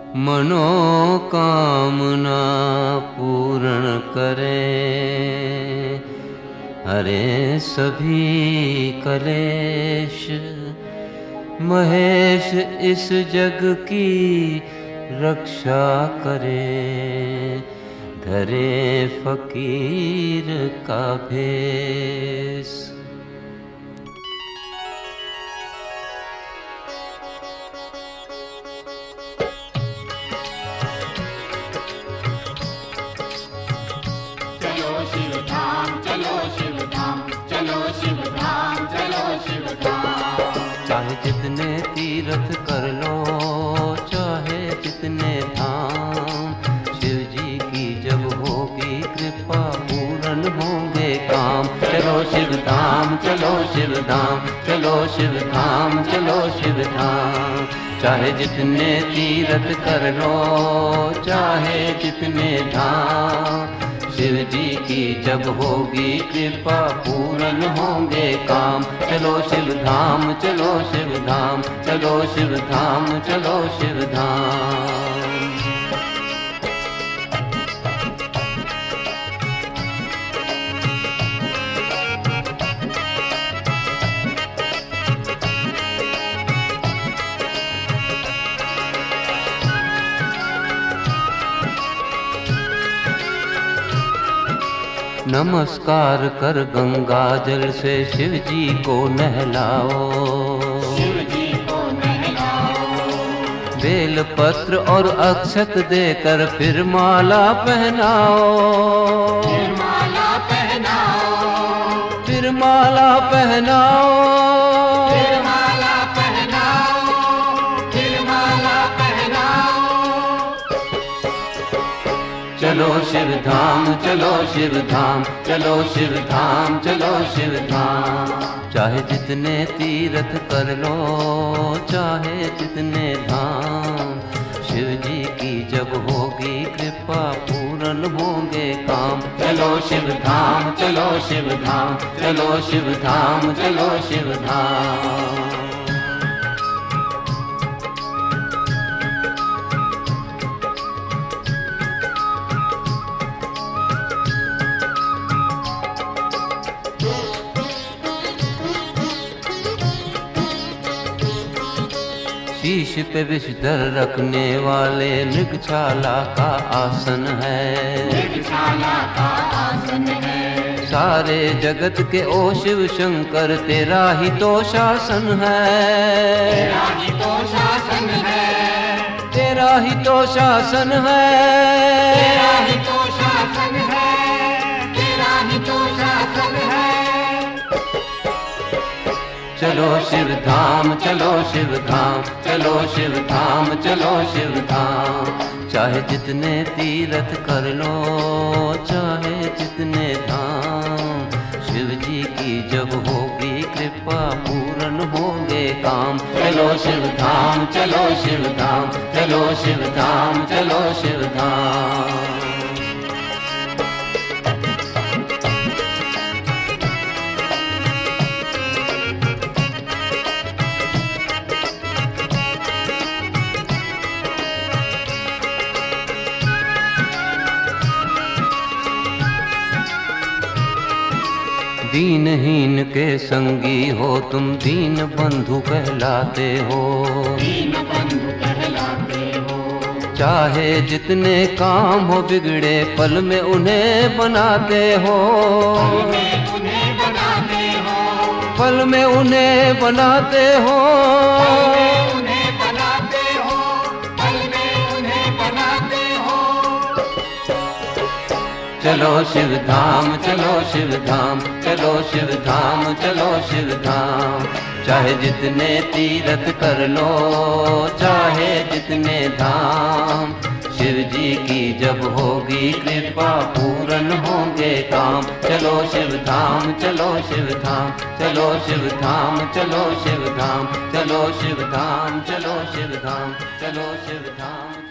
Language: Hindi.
मनोकामना पूर्ण करे, हरे सभी कलेश। महेश इस जग की रक्षा करे, धरे फकीर का भेष। चलो शिव धाम, चलो शिव धाम, चलो शिव धाम, चलो शिव धाम। चाहे जितने तीर्थ कर लो, चाहे जितने धाम, शिव जी की जब होगी कृपा पूर्ण होंगे काम। चलो शिव धाम, चलो शिव धाम, चलो शिव धाम, चलो शिव धाम। चाहे जितने तीर्थ कर लो, चाहे जितने धाम, शिव जी की जब होगी कृपा पूर्ण होंगे काम। चलो शिव धाम, चलो शिव धाम, चलो शिव धाम, चलो शिव धाम। नमस्कार कर गंगा जल से शिव जी को नहलाओ, शिव जी को नहलाओ। बेल पत्र और अक्षत देकर फिर माला पहनाओ, फिर माला पहनाओ, फिर माला पहनाओ, फिर माला पहनाओ, फिर माला पहनाओ। चलो शिव धाम, चलो शिव धाम, चलो शिव धाम, चलो शिव धाम। चाहे जितने तीर्थ कर लो, चाहे जितने धाम, शिव जी की जब होगी कृपा पूर्ण होंगे काम। चलो शिव धाम, चलो शिव धाम, चलो शिव धाम, चलो शिव धाम। शीश पे विषधर रखने वाले मृगशाला का आसन है, मृगशाला का आसन है। सारे जगत के ओ शिव शंकर तेरा ही तो शासन है, तेरा ही तो शासन है, तेरा ही तो शासन है, तेरा ही तो शासन है, तेरा ही तो शासन है। चलो शिव धाम, चलो शिव धाम, चलो शिव धाम, चलो शिव धाम। चाहे जितने तीर्थ कर लो, चाहे जितने धाम, शिव जी की जब होगी कृपा पूर्ण होंगे काम। चलो शिव धाम, चलो शिव धाम, चलो शिव धाम, चलो शिव धाम। दीनहीन के संगी हो तुम, दीन बंधु कहलाते हो, दीन बंधु कहलाते हो। चाहे जितने काम हो बिगड़े पल में उन्हें बनाते हो, पल में उन्हें बनाते हो, पल में उन्हें बनाते हो। पल में उन्हें बनाते हो, पल में उन्हें बनाते हो। चलो शिव धाम, चलो शिव धाम, चलो शिव धाम, चलो शिव धाम। चाहे जितने तीर्थ कर लो, चाहे जितने धाम, शिव जी की जब होगी कृपा पूर्ण होंगे काम। चलो शिव धाम, चलो शिव धाम, चलो शिव धाम, चलो शिव धाम, चलो शिव धाम, चलो शिव धाम, चलो शिव धाम।